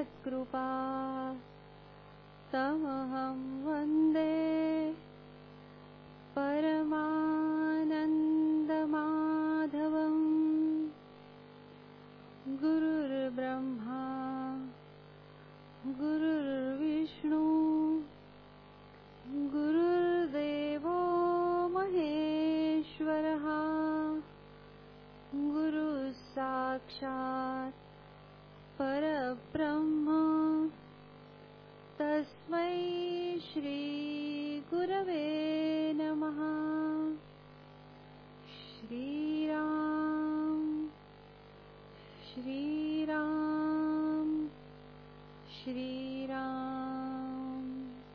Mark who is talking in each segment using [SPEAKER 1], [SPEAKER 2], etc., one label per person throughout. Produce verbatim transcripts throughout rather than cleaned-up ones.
[SPEAKER 1] त्वत्कृपा तमहं वन्दे परमानन्दमाधवम्। गुरुर्ब्रह्मा गुरुर्विष्णु गुरुर्देवो महेश्वरः गुरुः साक्षात् परब्रह्म तस्मै श्री गुरवे नमः। श्रीराम श्रीराम श्रीराम।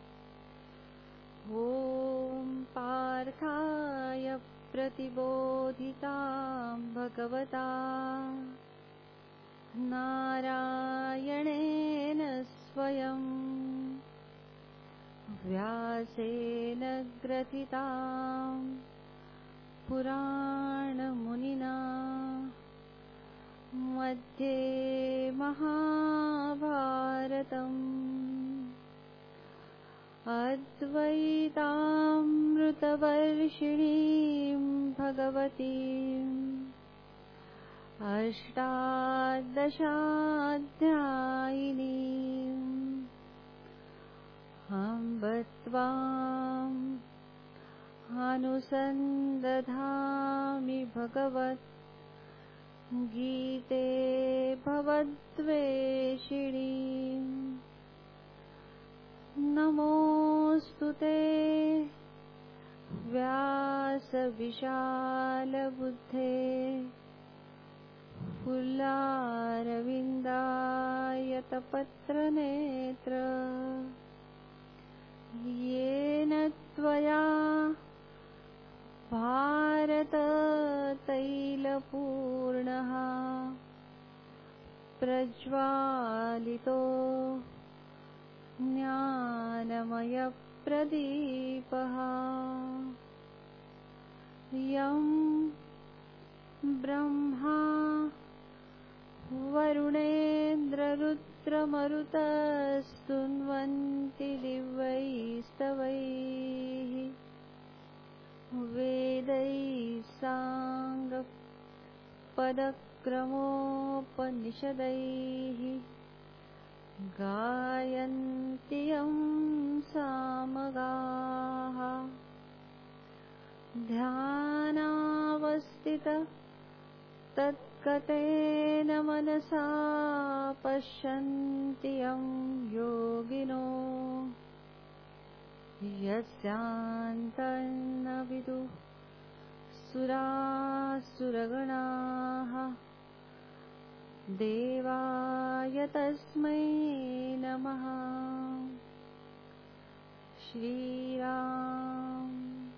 [SPEAKER 1] ॐ पार्थाय प्रतिबोधितां भगवता नारायणेन स्वयं व्यासेन ग्रथितां पुराणमुनिना मध्ये महाभारतम् अद्वैतामृतवर्षिणीं भगवतीम् अष्टादशाध्यायिनीम् अम्ब त्वाम् अनुसन्दधामि भगवत् गीते भवद्वेषिणीम्। नमोऽस्तु ते व्यासविशालबुद्धे फुल्लारविन्दायतपत्रनेत्र येन त्वया भारततैलपूर्णः प्रज्वालितो ज्ञानमयप्रदीपः। यं ब्रह्मा वरुणेन्द्ररुद्रमरुतस्तुन्वन्ति दिव्यैस्तवैः वेदैः साङ्गपदक्रमोपनिषदैः गायन्ति यं सामगाः। ध्यानावस्थितः तत्कतेन मनसा पश्यन्ति यं योगिनो यस्यान्तन्न विदुः सुरासुरगणाः। देवाय तस्मै नमः। श्रीराम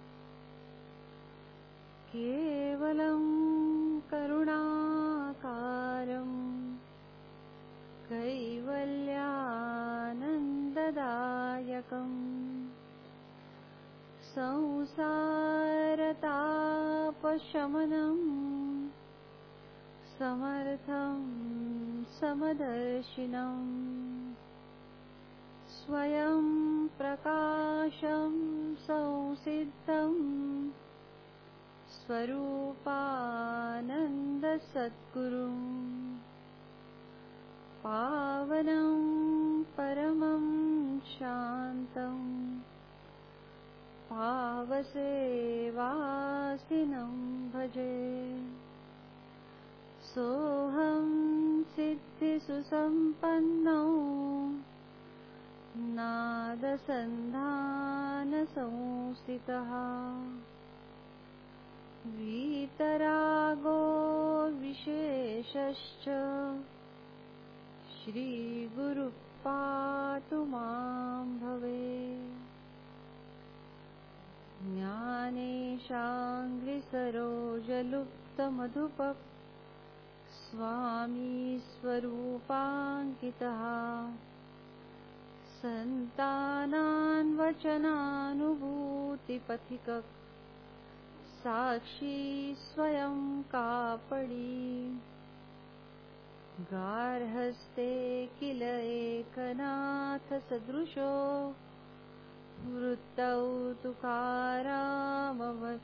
[SPEAKER 1] केवलं करुणाकारं कैवल्यानन्ददायकं संसारतापशमनं समर्थं समदर्शिनं स्वयं प्रकाशं संसिद्धं स्वरूपानन्दसद्गुरुं पावनं परमं शान्तं पावसेवासिनं भजे। सोऽहं सिद्धिसुसम्पन्नो नादसन्धानसंस्थितः वीतरागो विशेषश्च श्रीगुरुः पातु मां भवे। ज्ञानेशाङ्घ्रिसरोजलुप्तमधुपः स्वामी स्वरूपाङ्कितः सन्तानान्वचनानुभूतिपथिकः साक्षी स्वयं कापडी गार्हस्ते किल एकनाथ सदृशो वृत्तौ तुकारामवत्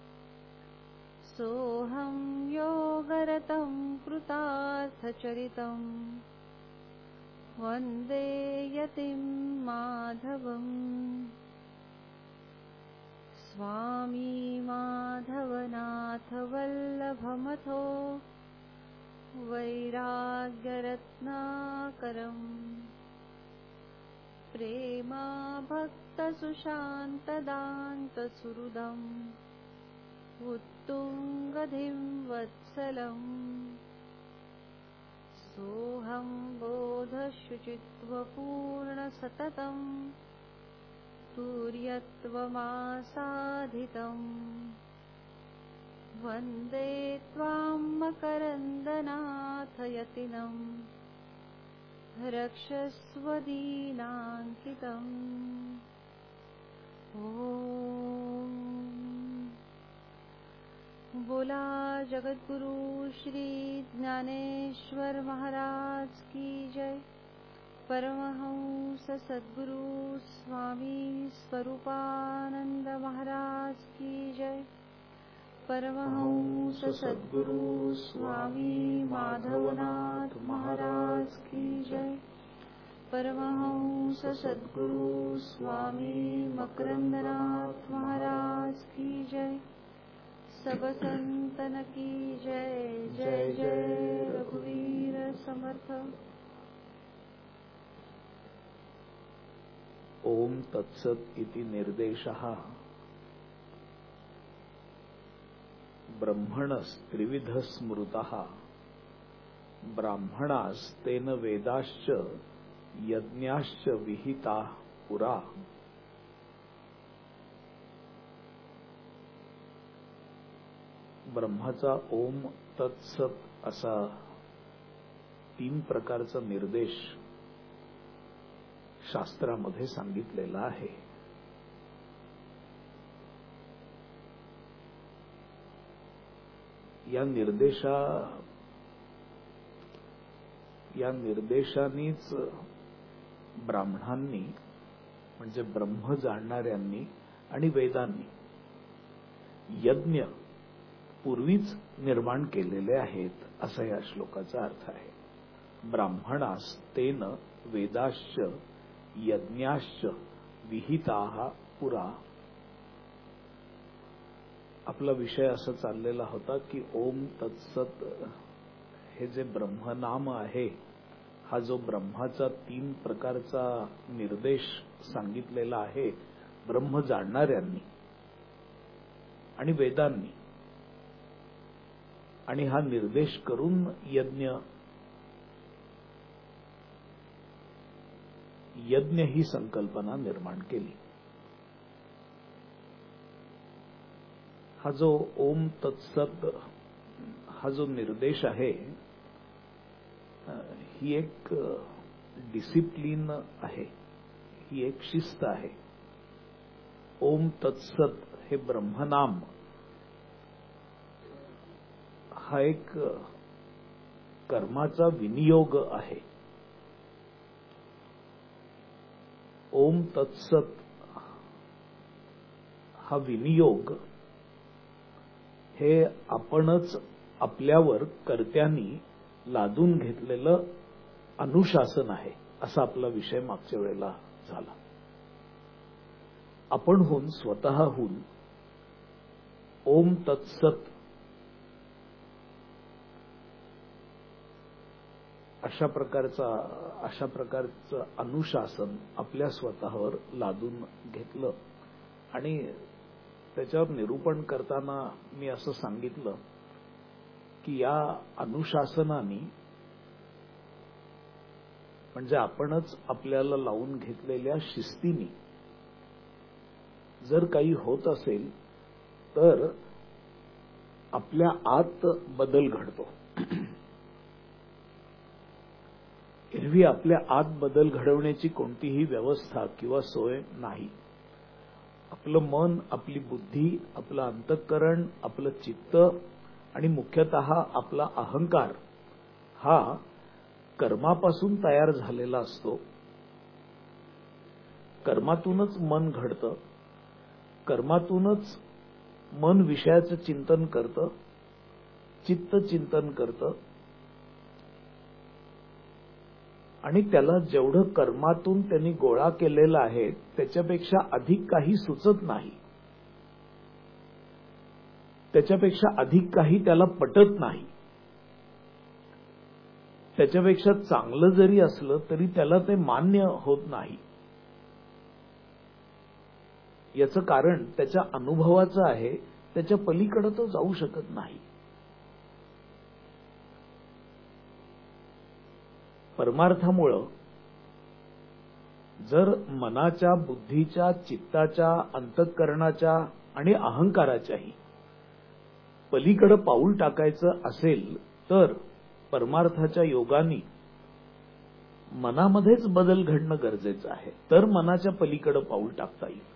[SPEAKER 1] सोऽहं योगरतं कृतार्थचरितं वन्दे यतिं माधवम्। स्वामी माधवनाथ वल्लभमथो वैराग्यरत्नाकरम् प्रेमा भक्तसुशान्तदान्तसुहृदम् उत्तुङ्गधिं वत्सलम्। सोऽहं बोधशुचित्वपूर्णसततं तुर्यत्वमासाधितम् वन्दे त्वां मकरन्दनाथ यतिनं रक्षस्व दीनाङ्कितम्। ओम बोला जगद्गुरु श्री ज्ञानेश्वर महाराज की जय। परमहंस सद्गुरु स्वामी स्वरूपानंद महाराज की जय। परमहंस सद्गुरु स्वामी माधवनाथ महाराज की जय। परमहंस सद्गुरु स्वामी मकरंदनाथ महाराज की जय। सब संतन की जय। जय जय रघुवीर समर्थ।
[SPEAKER 2] ओम तत्सत इति निर्देशः ब्रह्मणस्त्रिविध स्मृतः ब्राह्मणास्तेन वेदाश्च यज्ञाश्च विहिताः पुरा। ब्रह्माचा ओम तत्सत असा तीन प्रकारचा निर्देश शास्त्रामध्ये सांगितलेला आहे। या निर्देशा या निर्देशांनीच ब्राह्मणांनी म्हणजे ब्रह्म जाणणाऱ्यांनी आणि वेदांनी यज्ञ पूर्वीच निर्माण केलेले आहेत असा या श्लोकाचा अर्थ आहे। ब्राह्मणास तेन वेदाश्च यज्ञाश्च विहिताः पुरा। आपला विषय असा चाललेला होता की ओम तत्सत हे जे ब्रह्मनाम आहे, हा जो ब्रह्माचा तीन प्रकारचा निर्देश सांगितलेला आहे ब्रह्म जाणणाऱ्यांनी आणि वेदांनी, आणि हा निर्देश करून यज्ञ यज्ञ ही संकल्पना निर्माण केली। हा जो ओम तत्सत हा जो निर्देश आहे, ही एक डिसिप्लिन आहे, ही एक शिस्त आहे। ओम तत्सत हे ब्रह्मनाम हा एक कर्माचा विनियोग आहे। ओम तत्सत हा विनियोग हे आपणच आपल्यावर कर्त्यांनी लादून घेतलेलं अनुशासन आहे, असा आपला विषय मागच्या वेळेला झाला। आपणहून स्वतःहून ओम तत्सत अशा प्रकारचा अशा प्रकारचं अनुशासन आपल्या स्वतःवर लादून घेतलं। आणि त्याच्यावर निरूपण करताना मी असं सांगितलं की या अनुशासनाने म्हणजे आपणच आपल्याला लावून घेतलेल्या शिस्तीने जर काही होत असेल तर आपल्या आत बदल घडतो। एरवी आपल्या आत बदल घडवण्याची कोणतीही व्यवस्था किंवा सोय नाही। आपलं मन, आपली बुद्धी, आपलं अंतःकरण, आपलं चित्त आणि मुख्यतः आपला अहंकार हा कर्मापासून तयार झालेला असतो. कर्मातूनच मन घडतं, कर्मातूनच मन विषयाचं चिंतन करतं, चित्त चिंतन करतं आणि त्याला जेवढं कर्मातून त्यांनी गोळा केलेलं आहे त्याच्यापेक्षा अधिक काही सुचत नाही, त्याच्यापेक्षा अधिक काही त्याला पटत नाही. त्याच्यापेक्षा चांगलं जरी असलं तरी त्याला ते मान्य होत नाही. याचं कारण त्याच्या अनुभवाचं आहे, त्याच्या पलीकडे तो जाऊ शकत नाही. परमार्थामुळं जर मनाच्या, बुद्धीच्या, चित्ताच्या, अंतःकरणाच्या आणि अहंकाराच्याही पलीकडे पाऊल टाकायचं असेल तर परमार्थाच्या योगाने मनामध्येच बदल घडणं गरजेचं आहे, तर मनाच्या पलीकडे पाऊल टाकता येईल.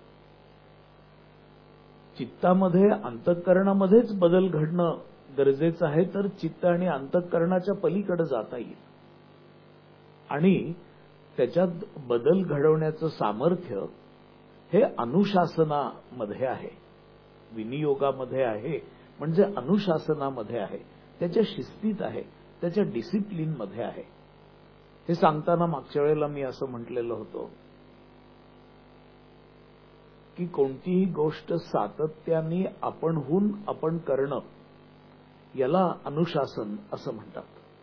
[SPEAKER 2] चित्तामध्ये, अंतःकरणामध्येच बदल घडणं गरजेचं आहे, तर चित्त आणि अंतःकरणाच्या पलीकडे जाता येईल. आणि त्याच्यात बदल घडवण्याचं सामर्थ्य हे अनुशासनामध्ये आहे, विनियोगामध्ये आहे, म्हणजे अनुशासनामध्ये आहे, त्याच्या शिस्तीत आहे, त्याच्या डिसिप्लिनमध्ये आहे. हे सांगताना मागच्या वेळेला मी असं म्हटलेलं होतं की कोणतीही गोष्ट सातत्याने आपणहून आपण करणं याला अनुशासन असं म्हणतात.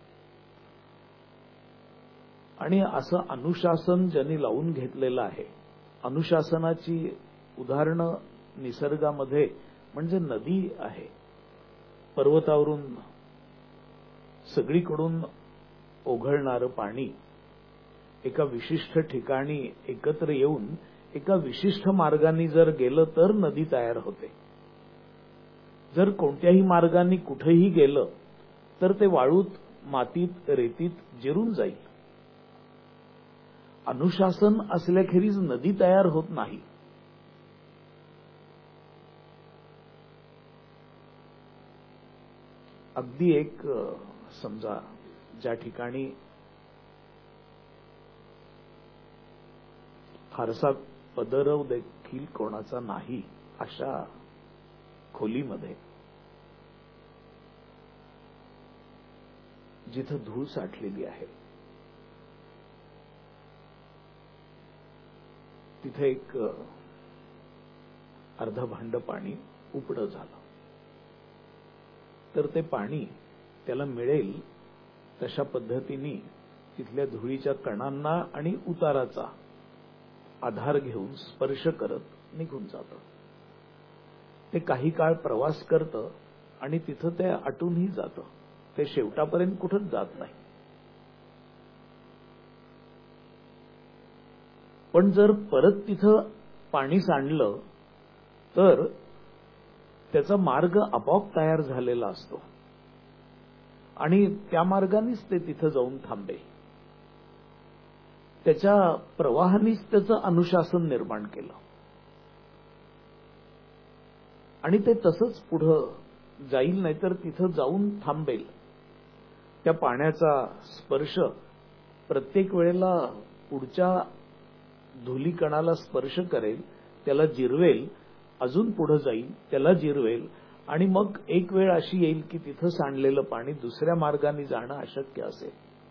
[SPEAKER 2] आणि असं अनुशासन ज्यांनी लावून घेतलेलं आहे, अनुशासनाची उदाहरणं निसर्गामध्ये म्हणजे नदी आहे. पर्वतावरून सगळीकडून ओघळणारं पाणी एका विशिष्ट ठिकाणी एकत्र येऊन एका विशिष्ट मार्गाने जर गेलं तर नदी तयार होते. जर कोणत्याही मार्गाने कुठेही गेलं तर ते वाळूत, मातीत, रेतीत जिरून जाईल. अनुशासन असल्याखेरीज नदी तयार होत नाही. अगदी एक समजा ज्या ठिकाणी फारसा पदरव देखील कोणाचा नाही अशा खोलीमध्ये जिथं धूळ साठलेली आहे तिथे एक अर्ध भांड पाणी उपडं झालं तर ते पाणी त्याला मिळेल तशा पद्धतीने तिथल्या धुळीच्या कणांना आणि उताराचा आधार घेऊन स्पर्श करत निघून जातं. ते काही काळ प्रवास करतं आणि तिथं ते आटूनही जातं. ते शेवटापर्यंत कुठंच जात नाही. पण जर परत तिथं पाणी सांडलं तर त्याचा मार्ग आपोआप तयार झालेला असतो आणि त्या मार्गानेच ते तिथं जाऊन थांबे. त्याच्या प्रवाहानेच त्याचं अनुशासन निर्माण केलं आणि ते तसंच पुढं जाईल, नाहीतर तिथं जाऊन थांबेल. त्या पाण्याचा स्पर्श प्रत्येक वेळेला पुढच्या धुलीकणाला स्पर्श करेल, त्याला जिरवेल, अजून पुढे जाईल, त्याला जिरवेल आणि मग एक वेळ अशी येईल की तिथं सांडलेलं पाणी दुसऱ्या मार्गाने जाणं अशक्य असेल.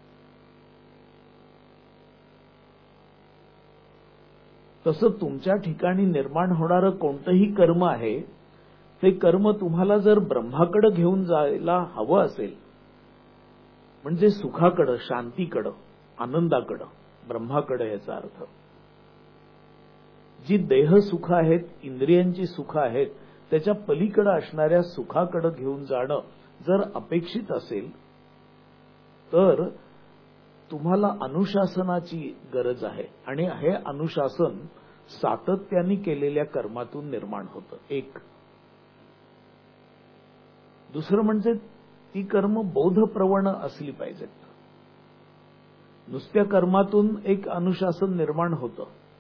[SPEAKER 2] तसं तुमच्या ठिकाणी निर्माण होणारं कोणतंही कर्म आहे ते कर्म तुम्हाला जर ब्रह्माकडे घेऊन जायला हवं असेल, म्हणजे सुखाकडं, शांतीकडं, आनंदाकडं, ब्रह्माकडे याचा अर्थ जी देह सुख आहेत, इंद्रियांची सुख आहेत, त्याच्या पलीकडे असणाऱ्या सुखाकडे घेऊन जाणं जर अपेक्षित असेल तर तुम्हाला अनुशासनाची गरज आहे आणि हे अनुशासन सातत्याने केलेल्या कर्मातून निर्माण होतं. एक दुसरं म्हणजे ती कर्म बोधप्रवण असली पाहिजेत. नुसत्या कर्मातून एक अनुशासन निर्माण होतं.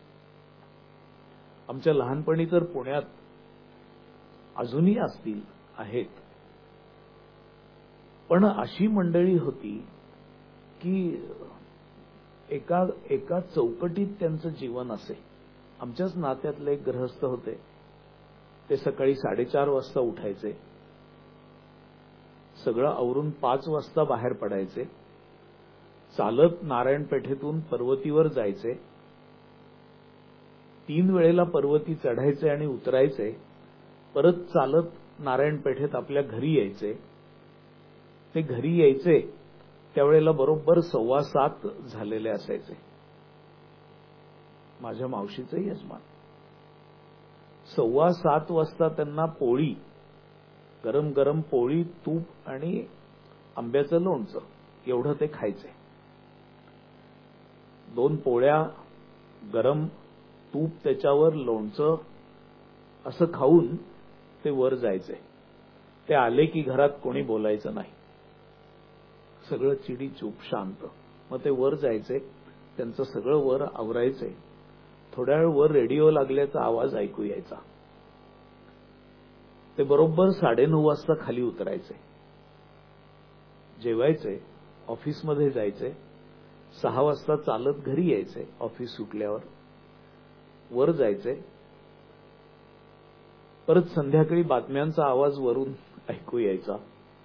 [SPEAKER 2] आमच्या लहानपणी तर पुण्यात अजूनही असतील, आहेत, पण अशी मंडळी होती की एका एका चौकटीत त्यांचं जीवन असे. आमच्याच नात्यातले एक गृहस्थ होते. ते सकाळी साडेचार वाजता उठायचे, सगळं आवरून पाच वाजता बाहेर पडायचे, चालत नारायणपेठेतून पर्वतीवर जायचे, तीन वेळेला पर्वती चढायचे आणि उतरायचे, परत चालत नारायणपेठेत आपल्या घरी यायचे. ते घरी यायचे त्यावेळेला बरोबर सव्वा सात झालेले असायचे. माझ्या मावशीचे यजमान सव्वा सात वाजता त्यांना पोळी, गरम गरम पोळी, तूप आणि आंब्याचं लोणचं एवढं ते खायचे. दोन पोळ्या, गरम तूप, त्याच्यावर लोणचं असं खाऊन ते वर जायचे. ते आले की घरात कोणी बोलायचं नाही, सगळं चिडी चूप शांत. मग ते वर जायचे, त्यांचं सगळं वर आवरायचे. थोड्या वेळ वर रेडिओ लागल्याचा आवाज ऐकू यायचा. ते बरोबर साडेनऊ वाजता खाली उतरायचे, जेवायचे, ऑफिसमध्ये जायचे, सहा वाजता चालत घरी यायचे. ऑफिस सुटल्यावर वर जायचे, परत संध्याकाळी बातम्यांचा आवाज वरून ऐकू यायचा.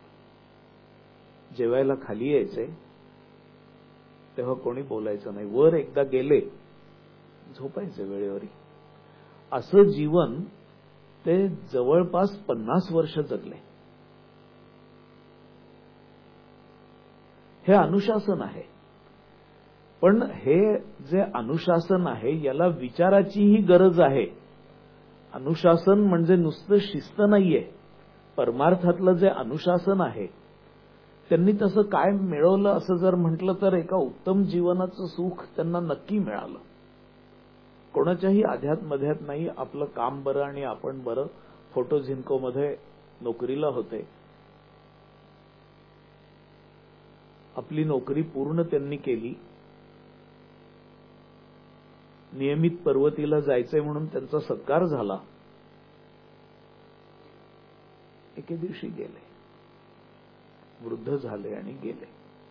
[SPEAKER 2] जेवायला खाली यायचे तेव्हा कोणी बोलायचं नाही. वर एकदा गेले झोपायचे वेळेवरी. असं जीवन ते जवळपास पन्नास वर्ष जगले. हे अनुशासन आहे. पण हे जे अनुशासन आहे याला विचाराचीही गरज आहे. अनुशासन म्हणजे नुसतं शिस्त नाहीये. परमार्थातलं जे अनुशासन आहे, त्यांनी तसं काय मिळवलं असं जर म्हटलं तर एका उत्तम जीवनाचं सुख त्यांना नक्की मिळालं. कोणाच्याही आध्यात मध्यात नाही. आपलं काम बरं आणि आपण बरं. फोटो झिन्कोमध्ये नोकरीला होते. आपली नोकरी पूर्ण त्यांनी केली. नियमित पर्वतीला जायचंय म्हणून त्यांचा सत्कार झाला. एके दिवशी गेले, वृद्ध झाले आणि गेले.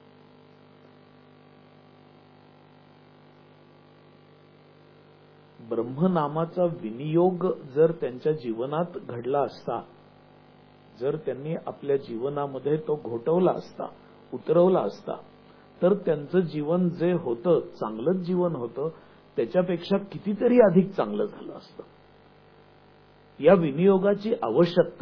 [SPEAKER 2] ब्रह्मनामाचा विनियोग जर त्यांच्या जीवनात घडला असता, जर त्यांनी आपल्या जीवनामध्ये तो घोटवला असता, उतरवला असता, तर त्यांचं जीवन जे होतं, चांगलंच जीवन होतं, त्याच्यापेक्षा कितीतरी अधिक चांगलं झालं असतं. या विनियोगाची आवश्यकता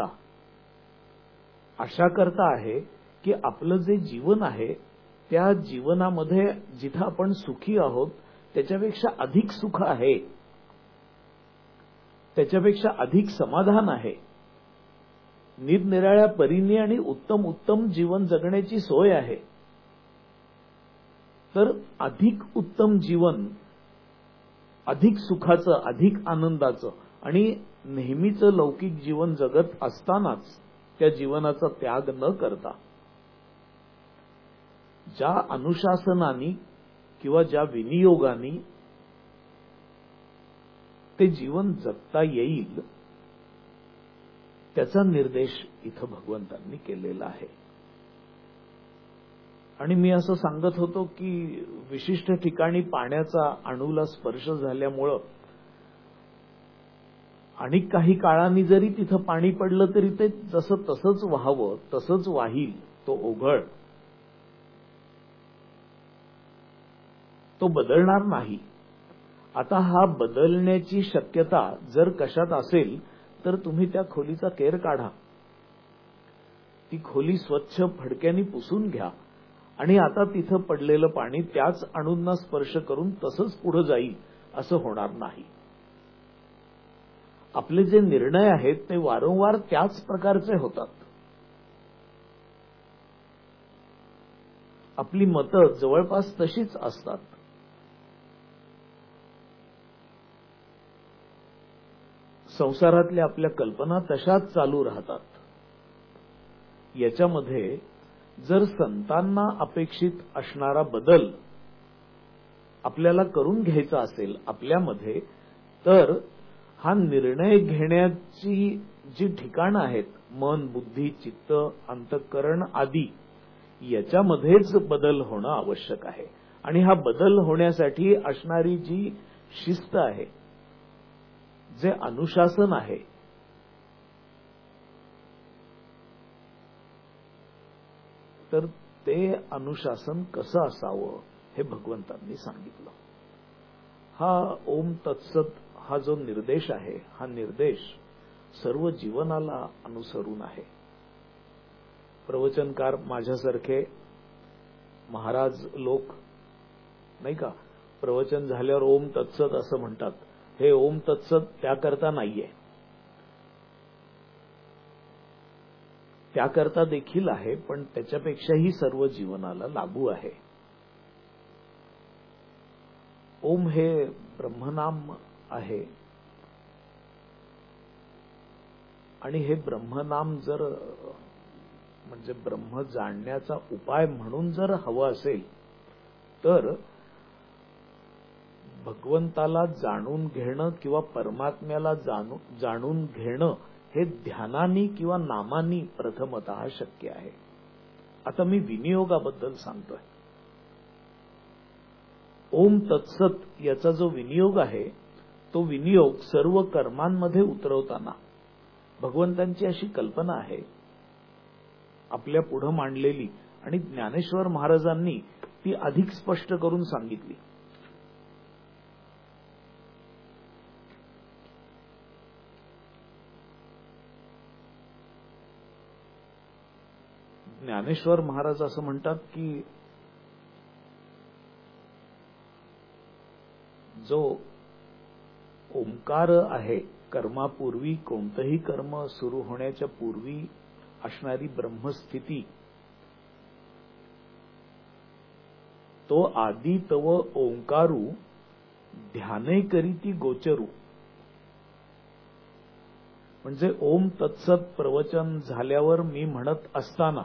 [SPEAKER 2] अशा करता आहे की आपलं जे जीवन आहे त्या जीवनामध्ये जिथं आपण सुखी आहोत त्याच्यापेक्षा अधिक सुख आहे, त्याच्यापेक्षा अधिक समाधान आहे. निरनिराळ्या परीने आणि उत्तम उत्तम जीवन जगण्याची सोय आहे. तर अधिक उत्तम जीवन, अधिक सुखाचं, अधिक आनंदाचं आणि नेहमीचं लौकिक जीवन जगत असतानाच त्या जीवनाचा त्याग न करता ज्या अनुशासनाने किंवा ज्या विनियोगाने ते जीवन जगता येईल त्याचा निर्देश इथं भगवंतांनी केलेला आहे. आणि मी असं सांगत होतो की विशिष्ट ठिकाणी पाण्याचा अणूला स्पर्श झाल्यामुळं आणि काही काळांनी जरी तिथं पाणी पडलं तरी ते जसं तसंच व्हावं, तसंच वाहील तो ओघळ, तो बदलणार नाही. आता हा बदलण्याची शक्यता जर कशात असेल तर तुम्ही त्या खोलीचा केर काढा, ती खोली स्वच्छ फडक्याने पुसून घ्या आणि आता तिथं पडलेलं पाणी त्याच अणूंना स्पर्श करून तसंच पुढे जाईल असं होणार नाही. आपले जे निर्णय आहेत ते वारंवार त्याच प्रकारचे होतात. आपली मतं जवळपास तशीच असतात. संसारातल्या आपल्या कल्पना तशाच चालू राहतात. याच्यामध्ये जर संतांना अपेक्षित असणारा बदल आपल्याला करून घ्यायचा असेल आपल्यामध्ये, तर हा निर्णय घेण्याची जी ठिकाणं आहेत, मन, बुद्धी, चित्त, अंतःकरण आदी, याच्यामध्येच बदल होणं आवश्यक आहे. आणि हा बदल होण्यासाठी असणारी जी शिस्त आहे, जे अनुशासन आहे, तर ते अनुशासन कसं असावं हे भगवंतांनी सांगितलं. हा ओम तत्सत हा जो निर्देश आहे, हा निर्देश सर्व जीवनाला अनुसरून आहे. प्रवचनकार माझ्यासारखे महाराज लोक नाही का, प्रवचन झाल्यावर ओम तत्सत असं म्हणतात. हे ओम तत्सत त्याकरता नाहीये, त्याकरता देखील आहे, पण त्याच्यापेक्षाही सर्व जीवनाला लागू आहे. ओम हे ब्रह्मनाम आहे आणि हे ब्रह्मनाम जर म्हणजे ब्रह्म जाणण्याचा उपाय म्हणून जर हवं असेल तर भगवंताला जाणून घेणं किंवा परमात्म्याला जाणून घेणं हे ध्यानानी किंवा नामानी प्रथमतः शक्य आहे. आता मी विनियोगाबद्दल सांगतोय. ओम तत्सत याचा जो विनियोग आहे तो विनियोग सर्व कर्मांमध्ये उतरवताना भगवंतांची अशी कल्पना आहे आपल्या पुढे मांडलेली, आणि ज्ञानेश्वर महाराजांनी ती अधिक स्पष्ट करून सांगितली. ज्ञानेश्वर महाराज असं म्हणतात की जो ओंकार आहे, कर्मापूर्वी कोणतंही कर्म सुरू होण्याच्या पूर्वी असणारी ब्रह्मस्थिती, तो आदी तव ओंकारू ध्याने करीती गोचरू. म्हणजे ओम तत्सत प्रवचन झाल्यावर मी म्हणत असताना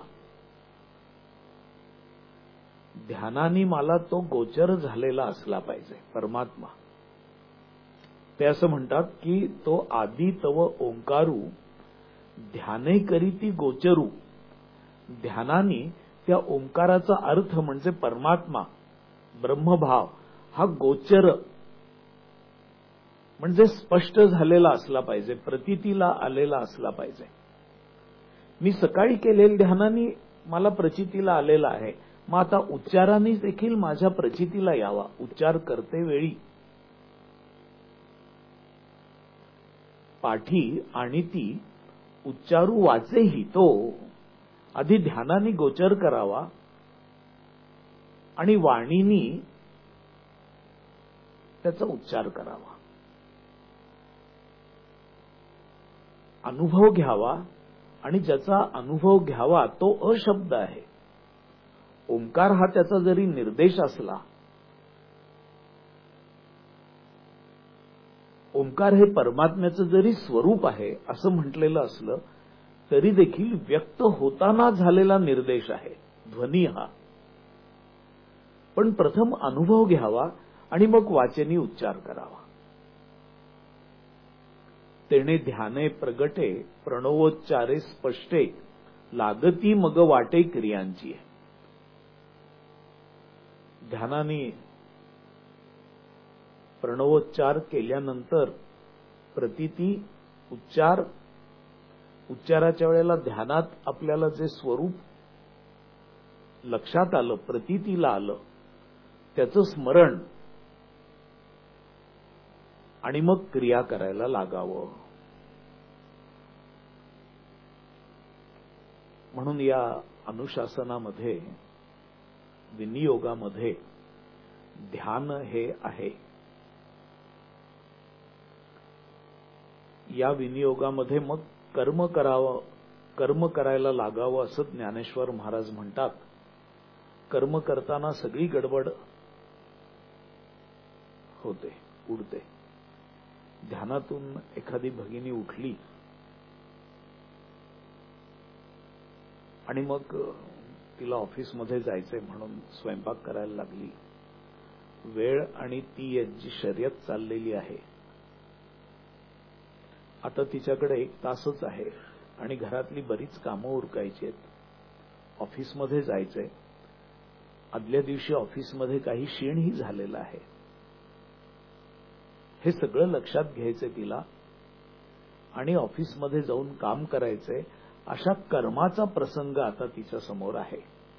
[SPEAKER 2] ध्यानाने मला तो गोचर झालेला असला पाहिजे परमात्मा. ते असं म्हणतात की तो आदी तव ओंकारू ध्याने करीती गोचरू. ध्यानाने त्या ओंकाराचा अर्थ म्हणजे परमात्मा, ब्रह्मभाव हा गोचर म्हणजे स्पष्ट झालेला असला पाहिजे, प्रतीतीला आलेला असला पाहिजे. मी सकाळी केलेल्या ध्यानाने मला प्रचितीला आलेला आहे, मग आता उच्चाराने देखील माझ्या प्रचितीला यावा. उच्चार करते वेळी पाठी आणि ती उच्चारू वाचेही तो आधी ध्यानाने गोचर करावा आणि वाणीनी त्याचा उच्चार करावा, अनुभव घ्यावा. आणि ज्याचा अनुभव घ्यावा तो अशब्द आहे. ओंकार हा त्याचा जरी निर्देश असला, ओंकार हे परमात्म्याचं जरी स्वरूप आहे असं म्हटलेलं असलं तरी देखील व्यक्त होताना झालेला निर्देश आहे ध्वनी हा. पण प्रथम अनुभव घ्यावा आणि मग वाचनी उच्चार करावा. तेणे ध्याने प्रगटे प्रणवोच्चारे स्पष्टे लागती मग वाटे क्रियांची. ध्यानाने प्रणवोच्चार केल्यानंतर प्रतीती उच्चार, उच्चाराच्या वेळेला ध्यानात आपल्याला जे स्वरूप लक्षात आलं, प्रतीतीला आलं, त्याचं स्मरण आणि मग क्रिया करायला लागावं. म्हणून या अनुशासनामध्ये, विनियोगामध्ये ध्यान हे आहे. या विनियोगामध्ये मग कर्म करावं, कर्म करायला लागावं असं ज्ञानेश्वर महाराज म्हणतात. कर्म करताना सगळी गडबड होते, उडते. ध्यानातून एखादी भगिनी उठली आणि मग तिला ऑफिसमध्ये जायचंय म्हणून स्वयंपाक करायला लागली. वेळ आणि ती यांची शर्यत चाललेली आहे. आता तिच्याकडे एक तासच आहे आणि घरातली बरीच कामं उरकायची आहेत. ऑफिसमध्ये जायचंय, आदल्या दिवशी ऑफिसमध्ये काही शीणही झालेला आहे, हे सगळं लक्षात घ्यायचंय तिला आणि ऑफिसमध्ये जाऊन काम करायचंय, अशा कर्माचा प्रसंग आता तिच्या समोर आहे.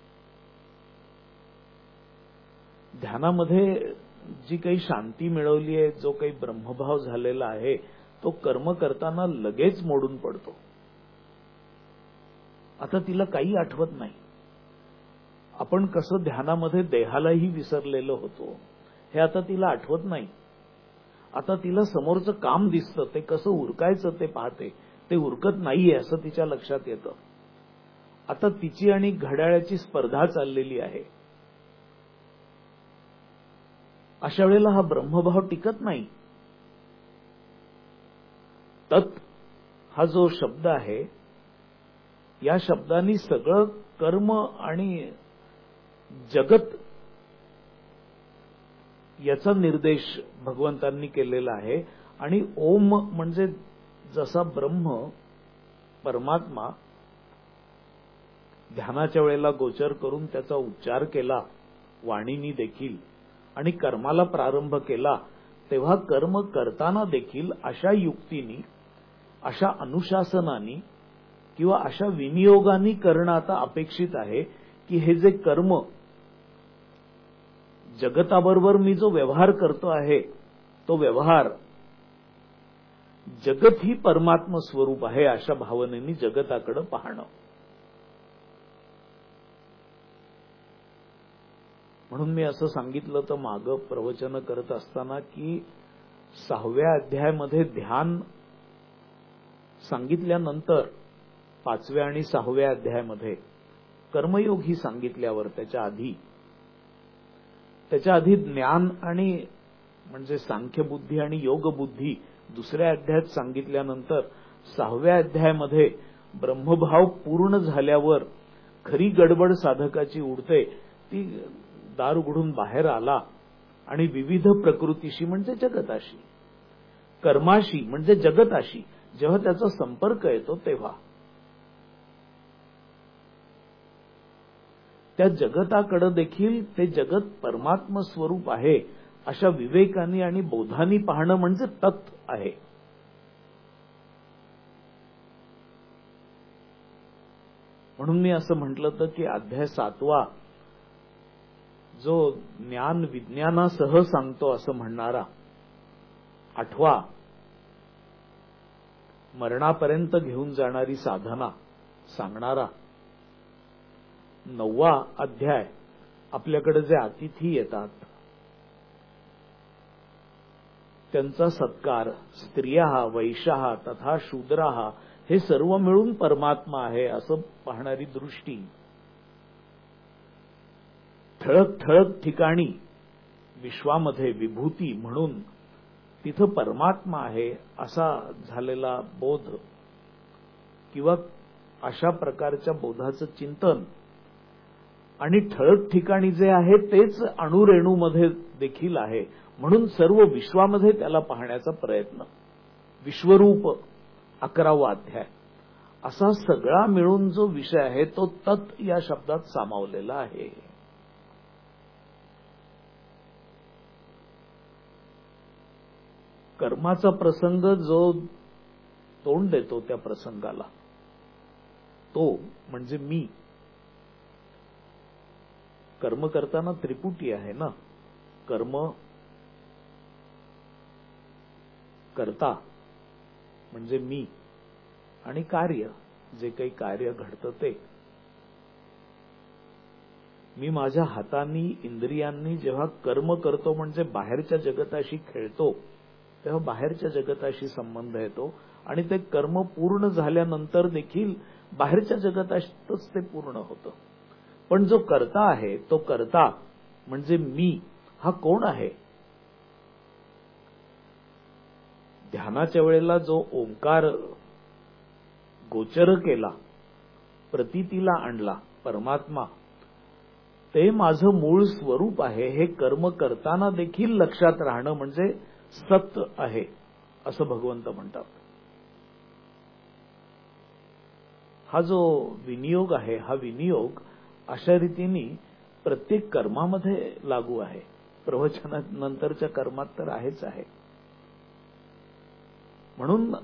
[SPEAKER 2] ध्यानामध्ये जी काही शांती मिळवली आहे, जो काही ब्रह्मभाव झालेला आहे, तो कर्म करताना लगेच मोडून पडतो. आता तिला काही आठवत नाही. आपण कसं ध्यानामध्ये देहालाही विसरलेलो होतो, हे आता तिला आठवत नाही. आता तिला समोरचं काम दिसतं, ते कसं उरकायचं ते पाहते, ते उरकत नाहीये असं तिच्या लक्षात येतं. आता तिची आणि घड्याळाची स्पर्धा चाललेली आहे. अशा वेळेला हा ब्रह्मभाव टिकत नाही. तत् हा जो शब्द आहे, या शब्दांनी सगळं कर्म आणि जगत याचा निर्देश भगवंतांनी केलेला आहे. आणि ओम म्हणजे जसा ब्रह्म परमात्मा ध्यानाच्या वेळेला गोचर करून त्याचा उच्चार केला वाणीनी देखील आणि कर्माला प्रारंभ केला, तेव्हा कर्म करताना देखील अशा युक्तीनी, अशा अनुशासनानी किंवा अशा विनियोगानी करणं आता अपेक्षित आहे की हे जे कर्म, जगताबरोबर मी जो व्यवहार करतो आहे, तो व्यवहार जगत ही परमात्म स्वरूप आहे अशा भावनेनी जगताकडे पाहणं. म्हणून मी असं सांगितलं तर मागं प्रवचन करत असताना की सहाव्या अध्यायामध्ये ध्यान सांगितल्यानंतर पाचव्या आणि सहाव्या अध्यायामध्ये कर्मयोग ही सांगितल्यावर त्याच्या आधी त्याच्या आधी ज्ञान आणि म्हणजे सांख्यबुद्धी आणि योगबुद्धी दुसऱ्या अध्यायात सांगितल्यानंतर सहाव्या अध्यायामध्ये ब्रह्मभाव पूर्ण झाल्यावर खरी गडबड साधकाची उडते, ती दार उघडून बाहेर आला आणि विविध प्रकृतीशी म्हणजे जगताशी, कर्माशी म्हणजे जगताशी जेव्हा त्याचा संपर्क येतो तेव्हा त्या जगताकडे देखील ते जगत परमात्म स्वरूप आहे अशा विवेकानी आणि बोधानी पाहणं म्हणजे तत् आहे. म्हणून मी असं म्हटलं तर की अध्याय सातवा जो ज्ञान विज्ञानासह सांगतो असं म्हणणारा, आठवा मरणापर्यंत घेऊन जाणारी साधना सांगणारा, नववा अध्याय आपल्याकडे जे अतिथी येतात त्यांचा सत्कार, स्त्रिया वैश्या तथा शूद्रा हे सर्व मिळून परमात्मा आहे असं पाहणारी दृष्टी, ठळक ठळक ठिकाणी विश्वामध्ये विभूती म्हणून तिथं परमात्मा आहे असा झालेला बोध किंवा अशा प्रकारच्या बोधाचं चिंतन आणि ठळक ठिकाणी जे आहे तेच अणुरेणूमध्ये देखील आहे म्हणून सर्व विश्वामध्ये त्याला पाहण्याचा प्रयत्न, विश्वरूप अकरावा अध्याय असा सगळा मिळून जो विषय आहे तो तत् या शब्दात सामावलेला आहे. कर्माचा प्रसंग जो तोंड देतो त्या प्रसंगाला तो म्हणजे मी. कर्म करताना त्रिपुटी आहे ना, कर्म करता म्हणजे मी आणि कार्य जे काही कार्य घडतं ते. मी माझ्या हातांनी इंद्रियांनी जेव्हा कर्म करतो म्हणजे बाहेरच्या जगताशी खेळतो तेव्हा बाहेरच्या जगताशी संबंध येतो आणि ते कर्म पूर्ण झाल्यानंतर देखील बाहेरच्या जगतातच ते पूर्ण होतं. पण जो कर्ता आहे तो कर्ता म्हणजे मी हा कोण आहे? ध्यानाच्या वेळेला जो ओंकार गोचर केला, प्रतीतीला आणला परमात्मा, ते माझं मूळ स्वरूप आहे हे कर्म करताना देखील लक्षात राहणं म्हणजे सत आहे असं भगवंत म्हणतात. हा जो विनियोग आहे हा विनियोग अशा रीतीने प्रत्येक कर्मामध्ये लागू आहे. प्रवचनानंतरच्या कर्मात तर आहेच आहे. म्हणून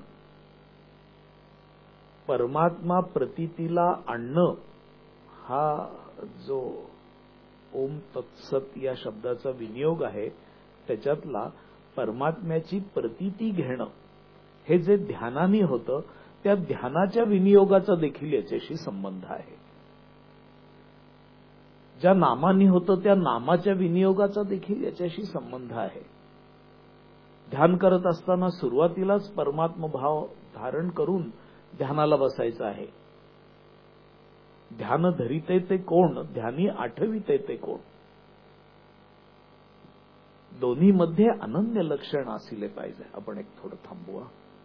[SPEAKER 2] परमात्मा प्रतीतीला आणणं हा जो ओम तत्सत या शब्दाचा विनियोग आहे त्याच्यातला परमात्म्याची प्रतीती घेणं हे जे ध्यानाने होतं त्या ध्यानाच्या विनियोगाचा देखील याच्याशी संबंध आहे. ज्या नामाने होतं त्या नामाच्या विनियोगाचा देखील याच्याशी संबंध आहे. ध्यान करत असताना सुरुवातीलाच परमात्म भाव धारण करून ध्यानाला बसायचं आहे. ध्यान धरिते ते कोण, ध्यानी आठविते ते कोण. दोन्ही मध्ये अनन्य लक्षण असले पाहिजे. आपण एक थोडं थांबूया.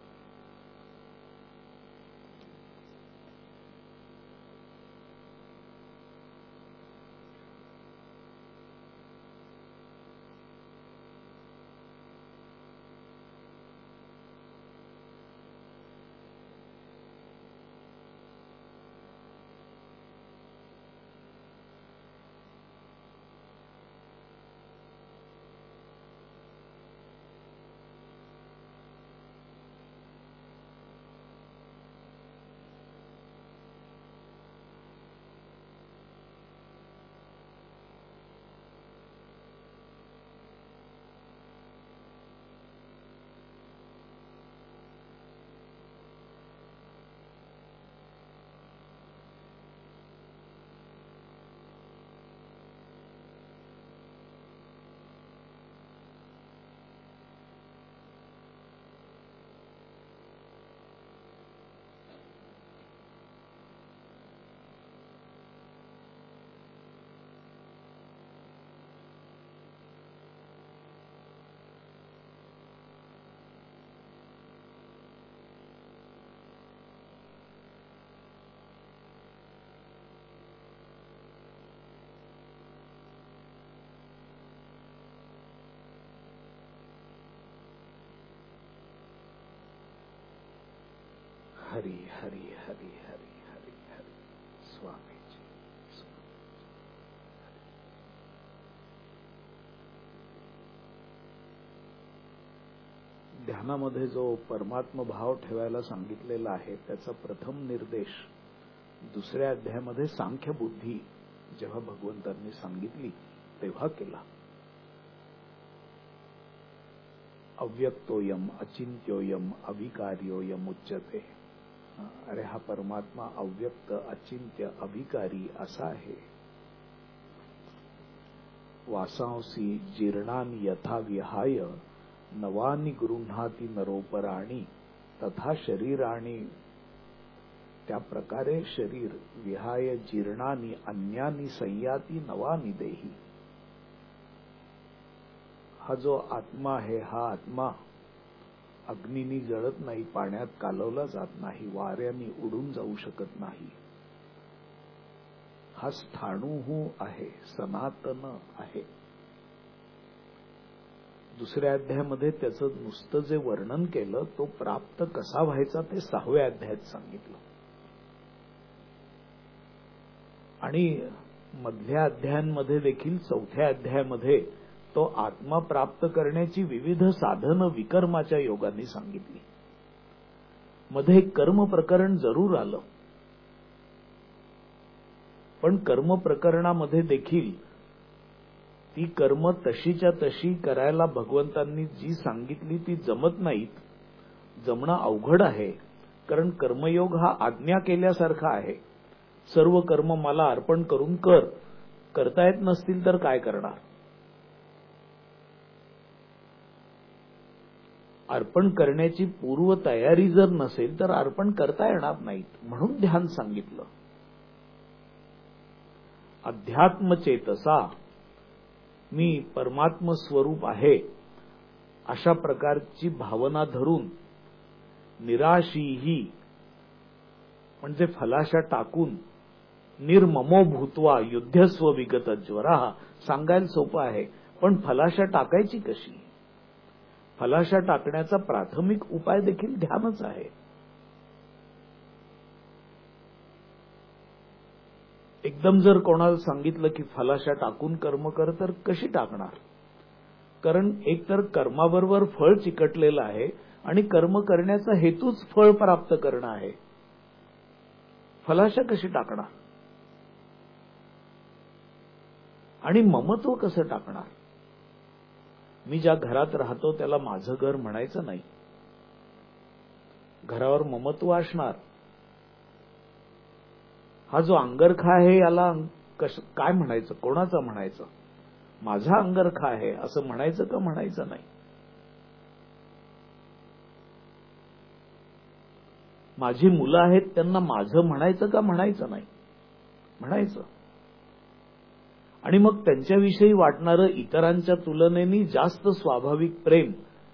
[SPEAKER 2] हरी हरी हरी हरी हरी हरी. स्वामीजी ध्यानामध्ये जो परमात्म भाव ठेवायला सांगितलेला आहे त्याचा प्रथम निर्देश दुसऱ्या अध्यायामध्ये सांख्य बुद्धी जेव्हा भगवंतांनी सांगितली तेव्हा केला. अव्यक्तोयम अचिंत्योयम अविकार्योयम उच्यते. अरे हा परमात्मा अव्यक्त अचिंत्य अविकारी असा आहे. वासांसी जीर्णानि यथा विहाय नवानि गृह्णाति नरोपराणी तथा शरीराणी. त्या प्रकारे शरीर विहाय जीर्णानि अन्यानि संयाती नवानि देही. हा जो आत्मा आहे हा आत्मा अग्नीनी जळत नाही, पाण्यात कालवला जात नाही, वाऱ्याने उडून जाऊ शकत नाही. हा स्थाणुः आहे, सनातन आहे. दुसऱ्या अध्यायामध्ये त्याचं नुसतं जे वर्णन केलं तो प्राप्त कसा व्हायचा ते सहाव्या अध्यायात सांगितलं. आणि मधल्या अध्यायांमध्ये देखील चौथ्या अध्यायामध्ये तो आत्मा प्राप्त करण्याची विविध साधनं विकर्माच्या योगाने सांगितली. मध्ये कर्म प्रकरण जरूर आलं, पण कर्म प्रकरणामध्ये देखील ती कर्म तशीच्या तशी करायला भगवंतांनी जी सांगितली ती जमत नाहीत. जमणं अवघड आहे, कारण कर्मयोग हा आज्ञा केल्यासारखा आहे. सर्व कर्म मला अर्पण करून कर, करता येत नसतील तर काय करणार. अर्पण करण्याची पूर्व तयारी जर नसेल तर अर्पण करता येणार नाहीत. म्हणून ध्यान सांगितलं. अध्यात्मचेतसा मी परमात्म स्वरूप आहे अशा प्रकारची भावना धरून निराशीही म्हणजे फलाशा टाकून निर्ममो भूत्वा युद्धस्व विगत ज्वरा. सांगायला सोपं आहे, पण फलाशा टाकायची कशी. फलाशा टाकण्याचा प्राथमिक उपाय देखील ध्यानच आहे. एकदम जर कोणाला सांगितलं की फलाशा टाकून कर्म कर, तर कशी टाकणार? कारण एक तर कर्माबरोबर फळ चिकटलेलं आहे आणि कर्म करण्याचा हेतूच फळ प्राप्त करणं आहे. फलाशा कशी टाकणार? आणि ममत्व कसं टाकणार? मी ज्या घरात राहतो त्याला माझं घर म्हणायचं नाही. घरावर ममत्व असणार. हा जो अंगरखा आहे याला कस काय म्हणायचं? कोणाचा म्हणायचं? माझा अंगरखा आहे असं म्हणायचं का म्हणायचं नाही? माझी मुलं आहेत त्यांना माझं म्हणायचं का म्हणायचं नाही? म्हणायचं. आणि मग त्यांच्याविषयी वाटणारं इतरांच्या तुलनेने जास्त स्वाभाविक प्रेम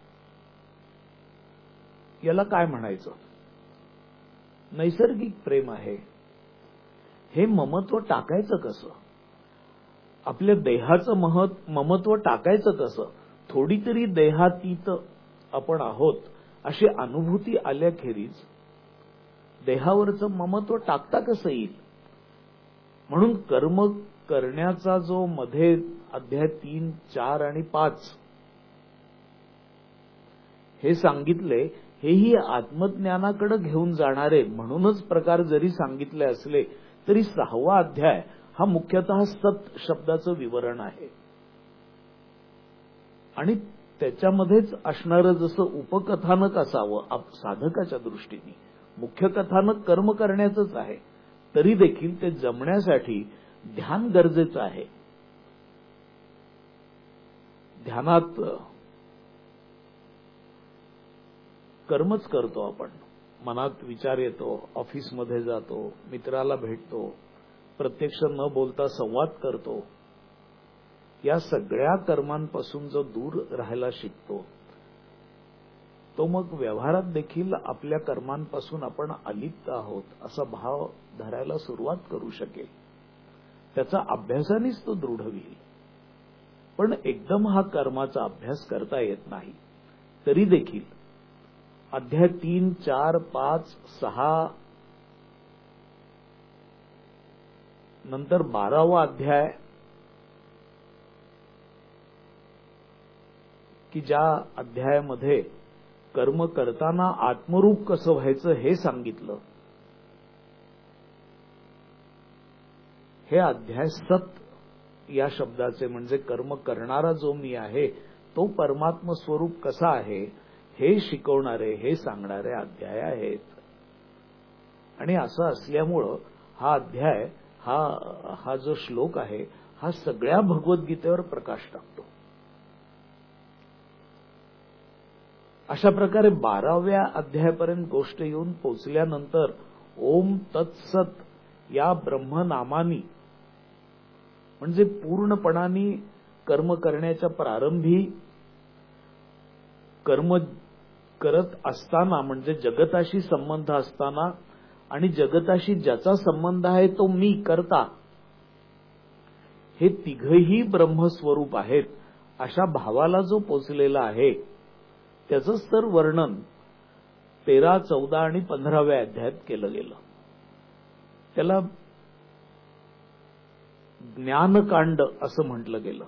[SPEAKER 2] याला काय म्हणायचं? नैसर्गिक प्रेम आहे. हे ममत्व टाकायचं कसं? आपल्या देहाचं महत् ममत्व टाकायचं कसं? थोडी तरी देहातीत आपण आहोत अशी अनुभूती आल्याखेरीज देहावरचं ममत्व टाकता कसं येईल? म्हणून कर्म करण्याचा जो मध्ये अध्याय तीन, चार आणि पाच हे सांगितले, हेही आत्मज्ञानाकडे घेऊन जाणारे म्हणूनच प्रकार जरी सांगितले असले तरी सहावा अध्याय हा मुख्यतः सत शब्दाचं विवरण आहे. आणि त्याच्यामध्येच असणारं जसं उपकथानक असावं साधकाच्या दृष्टीने, मुख्य कथानक कर्म करण्याचंच आहे, तरी देखील ते जमण्यासाठी ध्यान गरजेचं आहे. ध्यानात कर्मच करतो आपण. मनात विचार येतो, ऑफिसमध्ये जातो, मित्राला भेटतो, प्रत्यक्ष न बोलता संवाद करतो. या सगळ्या कर्मांपासून जो दूर राहायला शिकतो तो मग व्यवहारात देखील आपल्या कर्मांपासून आपण अलिप्त आहोत असा भाव धरायला सुरुवात करू शकेल. त्याचा अभ्यासानेच तो दृढ होईल. पण एकदम हा कर्माचा अभ्यास करता येत नाही. तरी देखील अध्याय तीन, चार, पाच, सहा नंतर बारावा अध्याय की ज्या अध्यायामध्ये कर्म करताना आत्मरूप कसं व्हायचं हे सांगितलं, हे अध्याय सत या शब्दाचे म्हणजे कर्म करणारा जो मी आहे तो परमात्म स्वरूप कसा आहे हे शिकवणारे, हे सांगणारे अध्याय आहेत. आणि असं असल्यामुळं हा अध्याय हा हा जो श्लोक आहे हा सगळ्या भगवद्गीतेवर प्रकाश टाकतो. अशा प्रकारे बाराव्या अध्यायापर्यंत गोष्ट येऊन पोचल्यानंतर ओम तत्सत या ब्रह्मनामानी म्हणजे पूर्णपणाने कर्म करण्याच्या प्रारंभी कर्म करत असताना म्हणजे जगताशी संबंध असताना आणि जगताशी ज्याचा संबंध आहे तो मी करता, हे तिघही ब्रह्मस्वरूप आहेत अशा भावाला जो पोचलेला आहे त्याचंच तर वर्णन तेरा, चौदा आणि पंधराव्या अध्यायात केलं गेलं. त्याला ज्ञानकांड असं म्हटलं गेलं.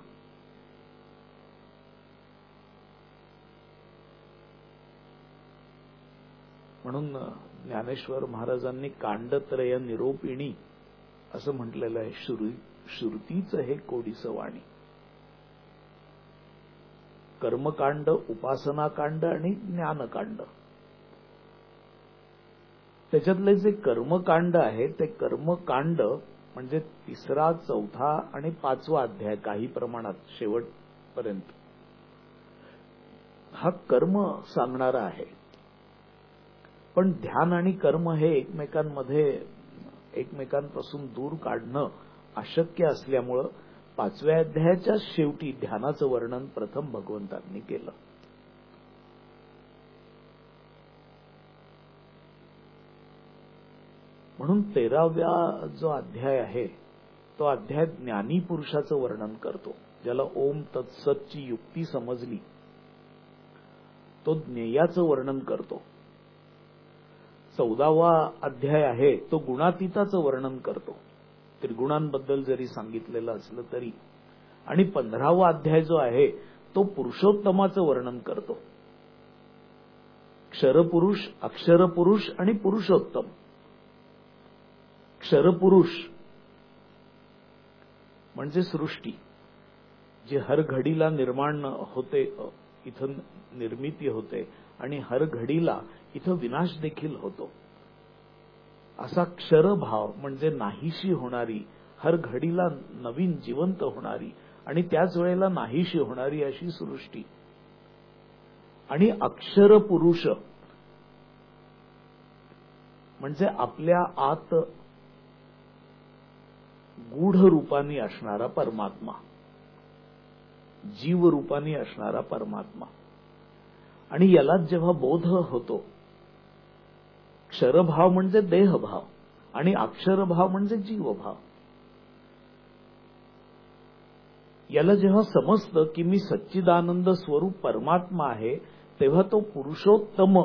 [SPEAKER 2] म्हणून ज्ञानेश्वर महाराजांनी कांडत्रय निरोपिणी असं म्हटलेलं आहे. श्रुतीचं हे कोडीचं वाणी. कर्मकांड, उपासनाकांड आणि ज्ञानकांड. त्याच्यातले जे कर्मकांड आहे ते कर्मकांड म्हणजे तिसरा, चौथा आणि पाचवा अध्याय काही प्रमाणात शेवटपर्यंत हा कर्म सांगणारा आहे. पण ध्यान आणि कर्म हे एकमेकांमध्ये एकमेकांपासून दूर काढणं अशक्य असल्यामुळं पाचव्या अध्यायाच्या शेवटी ध्यानाचं वर्णन प्रथम भगवंतांनी केलं. म्हणून तेराव्या जो अध्याय आहे तो अध्याय ज्ञानी पुरुषाचं वर्णन करतो. ज्याला ओम तत्सतची युक्ती समजली तो ज्ञेयाचं वर्णन करतो. चौदावा अध्याय आहे तो गुणातीताचं वर्णन करतो. त्रिगुणांबद्दल जरी सांगितलेलं असलं तरी. आणि पंधरावा अध्याय जो आहे तो पुरुषोत्तमाचं वर्णन करतो. क्षरपुरुष, अक्षरपुरुष आणि पुरुषोत्तम. क्षरपुरुष म्हणजे सृष्टी जी हर घडीला निर्माण होते, इथं निर्मिती होते आणि हर घडीला इथं विनाश देखील होतो. असा क्षरभाव म्हणजे नाहीशी होणारी, हर घडीला नवीन जिवंत होणारी आणि त्याच वेळेला नाहीशी होणारी अशी सृष्टी. आणि अक्षर पुरुष म्हणजे आपल्या आत गूढ रूपाने असणारा परमात्मा, जीव रूपाने असणारा परमात्मा. आणि याला जेव्हा बोध होतो, क्षरभाव म्हणजे देहभाव आणि अक्षरभाव म्हणजे जीवभाव, याला जेव्हा समजतं की मी सच्चिदानंद स्वरूप परमात्मा आहे, तेव्हा तो पुरुषोत्तम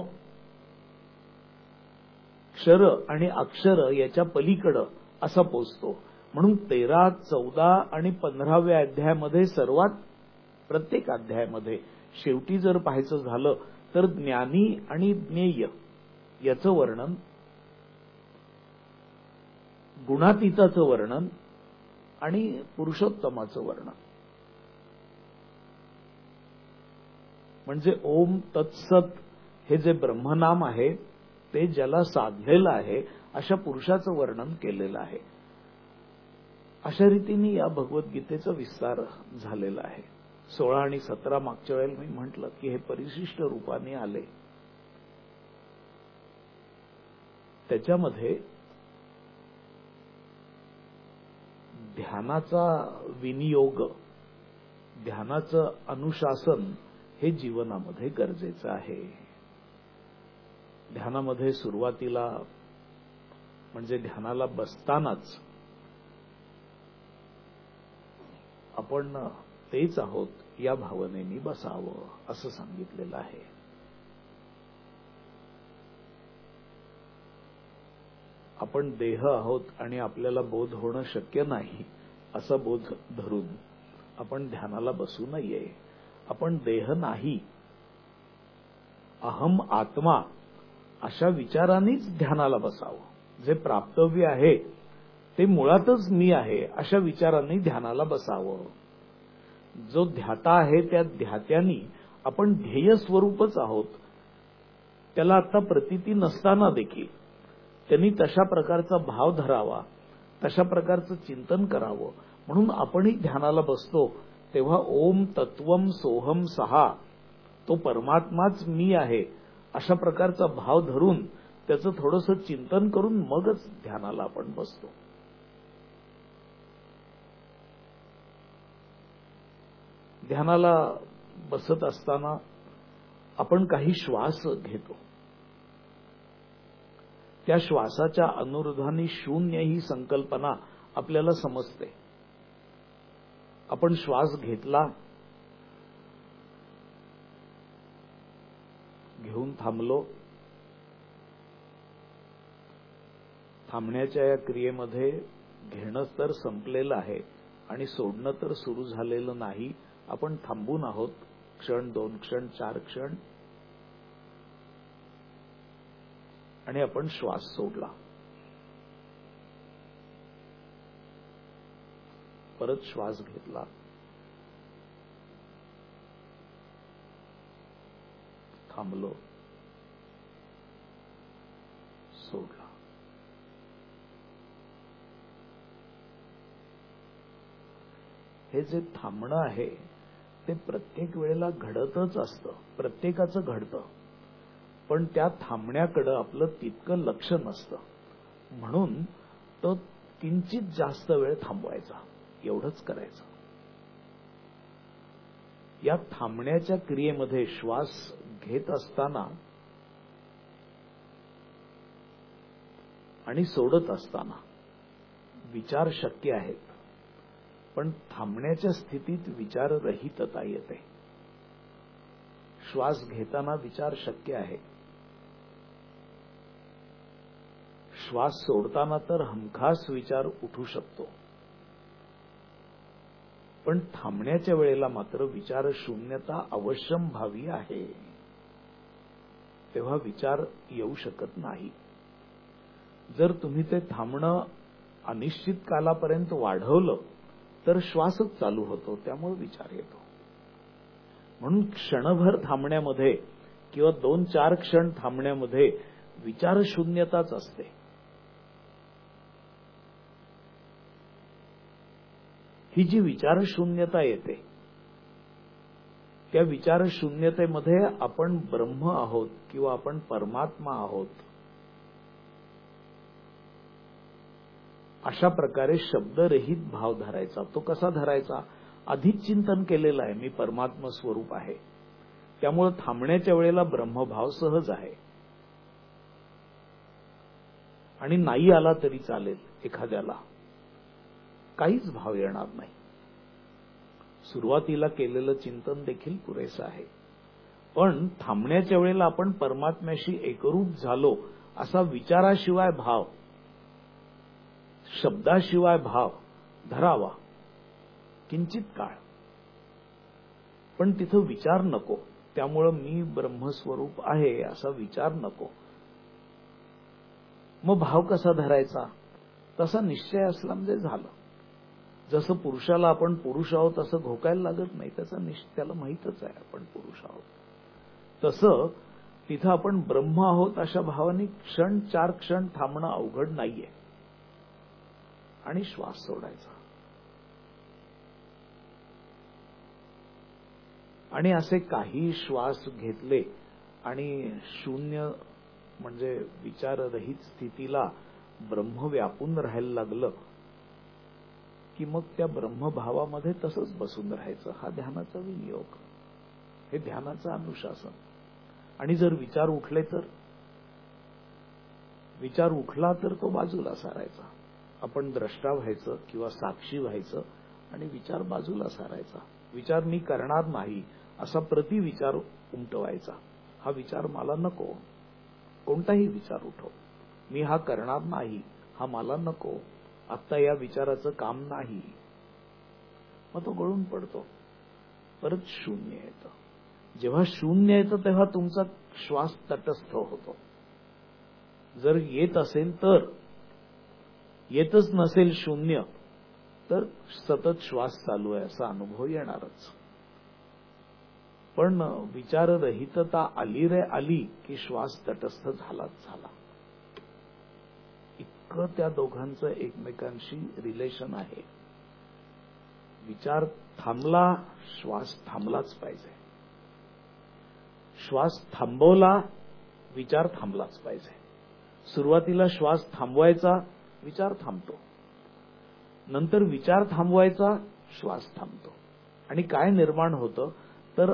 [SPEAKER 2] क्षर आणि अक्षर याच्या पलीकडं असा पोचतो. म्हणून तेरा, चौदा आणि पंधराव्या अध्यायामध्ये सर्वात प्रत्येक अध्यायामध्ये शेवटी जर पाहायचं झालं तर ज्ञानी आणि ज्ञेय याचं वर्णन, गुणातीताचं वर्णन आणि पुरुषोत्तमाचं वर्णन. म्हणजे ओम तत्सत हे जे ब्रह्मनाम आहे ते ज्याला साधलेलं आहे अशा पुरुषाचं वर्णन केलेलं आहे. अशा रीतीने या भगवद्गीतेचा विस्तार झालेला आहे. सोळा आणि सतरा मागच्या वेळेला मी म्हटलं की हे परिशिष्ट रूपाने आले. त्याच्यामध्ये ध्यानाचा विनियोग, ध्यानाचं अनुशासन हे जीवनामध्ये गरजेचं आहे. ध्यानामध्ये सुरुवातीला म्हणजे ध्यानाला बसतानाच आपण तेच आहोत या भावनेने बसावं असं सांगितलेलं आहे. आपण देह आहोत आणि आपल्याला बोध होणं शक्य नाही असा बोध धरून आपण ध्यानाला बसू नये. आपण देह नाही, अहम आत्मा अशा विचारानेच ध्यानाला बसावं. जे प्राप्तव्य आहे ते मुळातच मी आहे अशा विचारांनी ध्यानाला बसावं. जो ध्याता आहे त्या ध्यात्यानी आपण ध्येय स्वरूपच आहोत, त्याला आता प्रतीती नसताना देखील त्यांनी तशा प्रकारचा भाव धरावा, तशा प्रकारचं चिंतन करावं. म्हणून आपणही ध्यानाला बसतो तेव्हा ओम तत्वम सोहम सहा, तो परमात्माच मी आहे अशा प्रकारचा भाव धरून त्याचं थोडंसं चिंतन करून मगच ध्यानाला आपण बसतो. ध्यानाला बसत असताना आपण काही श्वास घेतो. त्या श्वासाच्या अनुरोधाने शून्य ही संकल्पना आपल्याला समजते. आपण श्वास घेतला, घेऊन थांबलो. थांबण्याच्या या क्रियेमध्ये घेणं तर संपलेलं आहे आणि सोडणं तर सुरू झालेलं नाही. आपण थांबून आहोत क्षण, दोन क्षण, चार क्षण आणि आपण श्वास सोडला. परत श्वास घेतला, थांबलो, सोडला. हे जे थांबणं आहे ते प्रत्येक वेळेला घडतच असतं, प्रत्येकाचं घडतं. पण त्या थांबण्याकडे आपलं तितकं लक्ष नसतं. म्हणून तो किंचित जास्त वेळ थांबवायचा, एवढंच करायचं. या थांबण्याच्या क्रियेमध्ये श्वास घेत असताना आणि सोडत असताना विचार शक्य आहेत, पण थांबण्याच्या स्थितीत विचाररहितता येते. श्वास घेताना विचार शक्य आहे, श्वास सोडताना तर हमखास विचार उठू शकतो, पण थांबण्याच्या वेळेला मात्र विचार शून्यता अवश्यंभावी आहे. तेव्हा विचार येऊ शकत नाही. जर तुम्ही ते थांबणं अनिश्चित कालापर्यंत वाढवलं तर श्वासच चालू होतो, त्यामुळे विचार येतो. म्हणून क्षणभर थांबण्यामध्ये किंवा दोन चार क्षण थांबण्यामध्ये विचार शून्यताच असते. ही जी विचार शून्यता येते त्या विचार शून्यतेमध्ये आपण ब्रह्म आहोत किंवा आपण परमात्मा आहोत अशा प्रकारे शब्दरहित भाव धरायचा. तो कसा धरायचा? आधीच चिंतन केलेलं आहे, मी परमात्मा स्वरूप आहे, त्यामुळे थांबण्याच्या वेळेला ब्रह्मभाव सहज आहे. आणि नाही आला तरी चालेल, एखाद्याला काहीच भाव येणार नाही. सुरुवातीला केलेलं चिंतन देखील पुरेसं आहे, पण थांबण्याच्या वेळेला आपण परमात्म्याशी एकरूप झालो असा विचाराशिवाय भाव, शब्दाशिवाय भाव धरावा किंचित काळ. पण तिथं विचार नको. त्यामुळं मी ब्रह्मस्वरूप आहे असा विचार नको. मग भाव कसा धरायचा? तसा निश्चय असला म्हणजे झालं. जसं पुरुषाला आपण पुरुष आहोत असं घोकायला लागत नाही, त्याचा निश्चय त्याला माहीतच आहे आपण पुरुष आहोत. तसं तिथं आपण ब्रह्म आहोत अशा भावाने क्षण चार क्षण थांबणं अवघड नाहीये. आणि श्वास सोडायचा. आणि असे काही श्वास घेतले आणि शून्य म्हणजे विचाररहित स्थितीला ब्रह्म व्यापून राहायला लागलं की मग त्या ब्रह्मभावामध्ये तसंच बसून राहायचं. हा ध्यानाचा विनियोग, हे ध्यानाचं अनुशासन. आणि जर विचार उठले तर विचार उठला तर तो बाजूला सारायचा. आपण द्रष्टा व्हायचं किंवा साक्षी व्हायचं आणि विचार बाजूला सारायचा. विचार मी करणार नाही असा प्रतिविचार उमटवायचा. हा विचार मला नको. कोणताही विचार उठो, मी हा करणार नाही, हा मला नको, आत्ता या विचाराचं काम नाही. मग तो गळून पडतो. परत शून्य येतं. जेव्हा शून्य येतं तेव्हा तुमचा श्वास तटस्थ होतो. जर येत असेल तर, येतच नसेल शून्य तर सतत श्वास चालू आहे असा अनुभव येणारच. पण विचाररहितता आली रे आली की श्वास तटस्थ झालाच झाला. इतकं त्या दोघांचं एकमेकांशी रिलेशन आहे. विचार थांबला, श्वास थांबलाच पाहिजे. श्वास थांबवला, विचार थांबलाच पाहिजे. सुरुवातीला श्वास थांबवायचा, विचार थांबतो. नंतर विचार थांबवायचा, श्वास थांबतो. आणि काय निर्माण होतं तर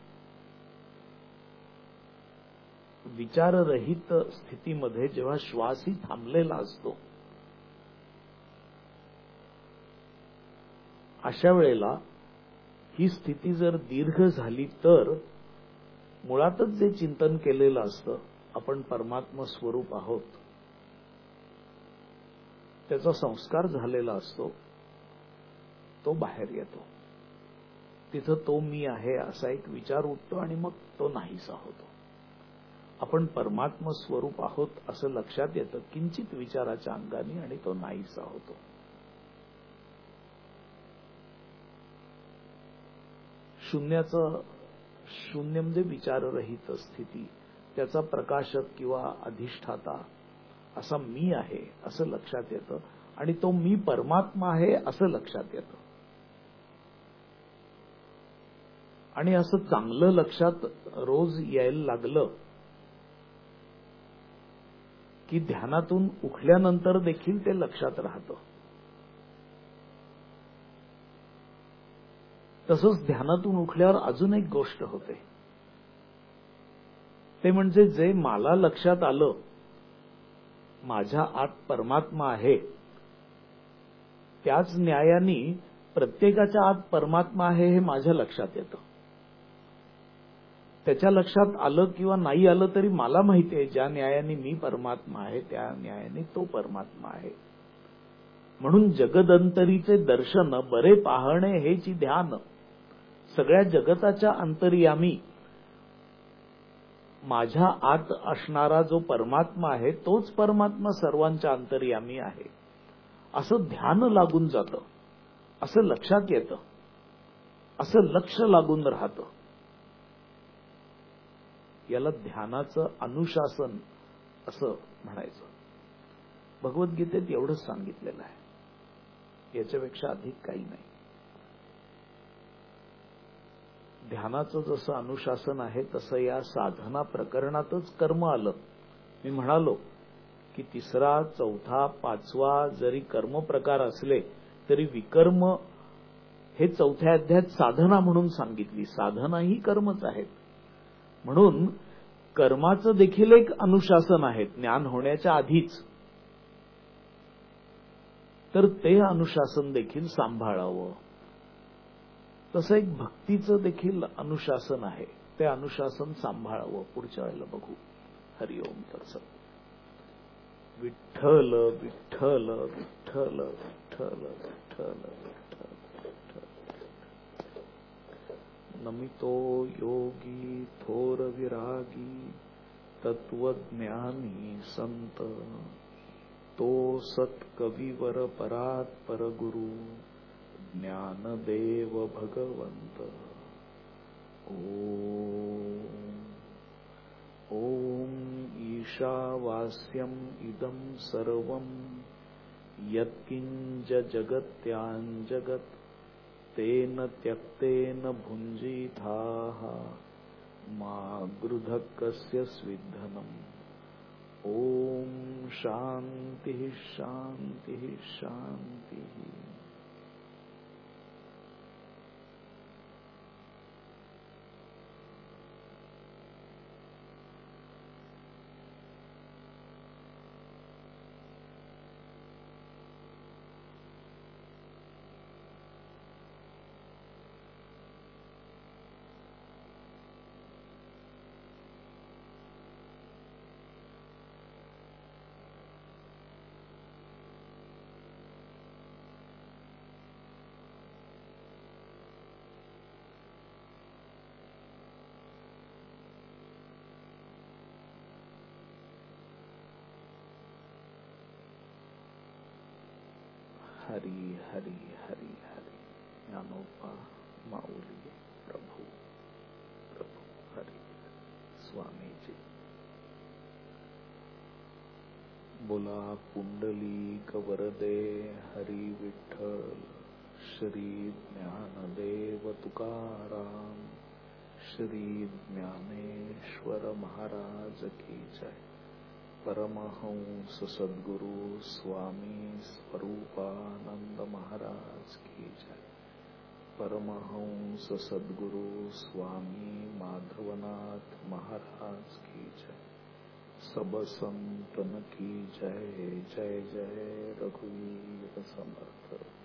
[SPEAKER 2] विचाररहित स्थितीमध्ये जेव्हा श्वासही थांबलेला असतो अशा वेळेला ही स्थिती जर दीर्घ झाली तर मुळातच जे चिंतन केलेलं असतं, आपण परमात्मा स्वरूप आहोत, त्याचा संस्कार झालेला असतो, तो बाहेर येतो. तिथं तो मी आहे असा एक विचार उठतो आणि मग तो नाहीसा होतो. आपण परमात्मा स्वरूप आहोत असं लक्षात येतं किंचित विचाराच्या अंगाने आणि तो नाहीसा होतो. शून्याचं शून्य म्हणजे विचाररहित स्थिती, त्याचा प्रकाशक किंवा अधिष्ठाता असा मी आहे असं लक्षात येतं आणि तो मी परमात्मा आहे असं लक्षात येतं. आणि असं चांगलं लक्षात रोज यायला लागलं की ध्यानातून उठल्यानंतर देखील ते लक्षात राहतं. तसंच ध्यानातून उठल्यावर अजून एक गोष्ट होते, ते म्हणजे जे मला लक्षात आलं, माझ्या आत परमात्मा आहे, त्याच न्यायाने प्रत्येकाच्या आत परमात्मा आहे हे माझ्या लक्षात येतं. त्याच्या लक्षात आलं किंवा नाही आलं तरी मला माहिती आहे ज्या न्यायाने मी परमात्मा आहे त्या न्यायाने तो परमात्मा आहे. म्हणून जगदंतरीचे दर्शन बरे पाहणे हेची ध्यान. सगळ्या जगताच्या अंतर्यामी माझ्या आत असणारा जो परमात्मा आहे तोच परमात्मा सर्वांच्या अंतर्यामी आहे असं ध्यान लागून जातं, असं लक्षात येतं, असं लक्ष लागून राहतं. याला ध्यानाचं अनुशासन असं म्हणायचं. भगवद्गीतेत एवढंच सांगितलेलं आहे, याच्यापेक्षा अधिक काही नाही. ध्यानाचं जसं अनुशासन आहे तसं या साधना प्रकरणातच कर्म आलं. मी म्हणालो की तिसरा, चौथा, पाचवा जरी कर्म प्रकार असले तरी विकर्म हे चौथ्या अध्यायात साधना म्हणून सांगितली. साधना ही कर्मच आहेत. म्हणून कर्माचं देखील एक अनुशासन आहे ज्ञान होण्याच्या आधीच. तर ते अनुशासन देखील सांभाळावं. तसं एक भक्तीचं देखील अनुशासन आहे, ते अनुशासन सांभाळावं. पुढच्या वेळेला बघू. हरिओम तत्सत. विठ्ठल विठ्ठल विठ्ठल विठ्ठल विठ्ठल विठ्ठल. नमितो योगी थोर विरागी तत्वज्ञानी संत तो सत्कविवर परात परगुरु ज्ञानदेव भगवंत. ओम ओम ईशावास्यम इदं सर्वं यत्किंच जगत्याञ्जगत् तेन त्यक्तेन भुञ्जीथाः मा गृधः कस्य स्विद्धनम्. ओम शांति शांति शांति. हरी हरी हरी हरी. ज्ञानोबा माऊली प्रभू प्रभू हरी स्वामीजी. बोला पुंडलिक वरदे हरी विठ्ठल. श्री ज्ञानदेव तुकाराम श्री ज्ञानेश्वर महाराज की जय. परमहंस सद्गुरु स्वामी स्वरूपानंद महाराज की जय. परमहंस सद्गुरु स्वामी माधवनाथ महाराज की जय. सब संतन की जय. जय जय रघुवीर समर्थ.